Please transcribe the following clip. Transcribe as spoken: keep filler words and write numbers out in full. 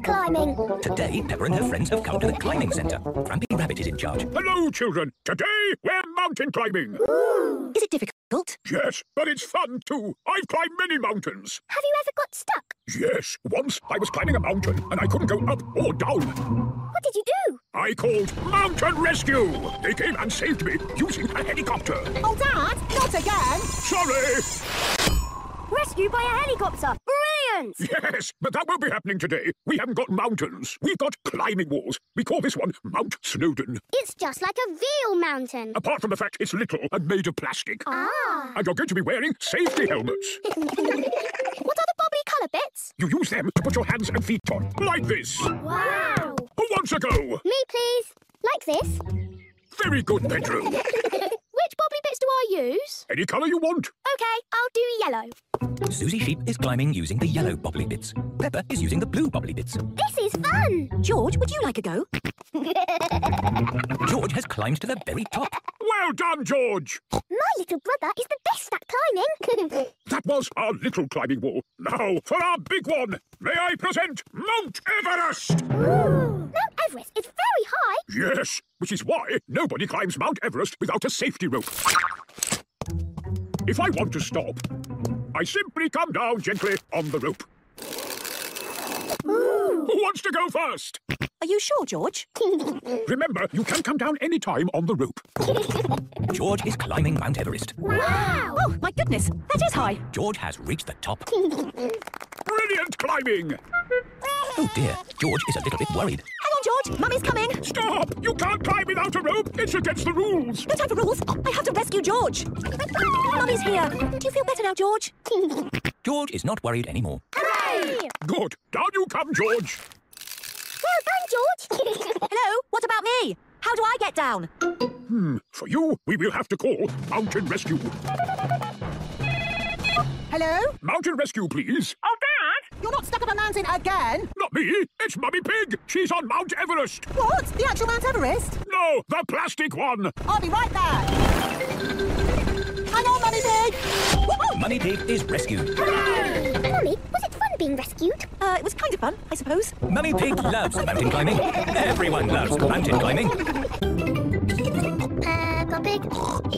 climbing. Today, Peppa and her friends have come to the climbing centre. Grampy Rabbit is in charge. Hello, children. Today, we're mountain climbing. Ooh. Is it difficult? Yes, but it's fun too. I've climbed many mountains. Have you ever got stuck? Yes, once I was climbing a mountain and I couldn't go up or down. What did you do? I called Mountain Rescue. They came and saved me using a helicopter. Oh, Dad, not again! Sorry. Rescued by a helicopter. Brilliant! Yes, but that won't be happening today. We haven't got mountains. We've got climbing walls. We call this one Mount Snowdon. It's just like a real mountain. Apart from the fact it's little and made of plastic. Ah. And you're going to be wearing safety helmets. What are the bubbly colour bits? You use them to put your hands and feet on, like this. Wow. Who wants to go? Me, please. Like this. Very good, Pedro. Which bubbly bits do I use? Any colour you want. OK, I'll do yellow. Susie Sheep is climbing using the yellow bobbly bits. Peppa is using the blue bobbly bits. This is fun. George, would you like a go? George has climbed to the very top. Well done, George. My little brother is the best at climbing. That was our little climbing wall. Now for our big one. May I present Mount Everest? Ooh. Mount Everest is very high. Yes, which is why nobody climbs Mount Everest without a safety rope. If I want to stop, I simply come down gently on the rope. Ooh. Who wants to go first? Are you sure, George? Remember, you can come down any time on the rope. George is climbing Mount Everest. Wow. Oh, my goodness, that is high. George has reached the top. Brilliant climbing! Oh dear, George is a little bit worried. Hang on, George, Mummy's coming. Stop! You can't climb without a rope. It's against the rules. No time for rules. I have to rescue George. Mummy's here. Do you feel better now, George? George is not worried anymore. Hooray! Good. Down you come, George. Well done, George. Hello, what about me? How do I get down? Hmm. For you, we will have to call Mountain Rescue. Hello? Mountain Rescue, please. Oh, Dad! You're not stuck on a mountain again? Not me. It's Mummy Pig. She's on Mount Everest. What? The actual Mount Everest? No, the plastic one. I'll be right there. Hang on, Mummy Pig! Woohoo! Mummy Pig is rescued. Hooray! Mummy, was it fun being rescued? Uh, it was kind of fun, I suppose. Mummy Pig loves mountain climbing. Everyone loves mountain climbing. Peppa Pig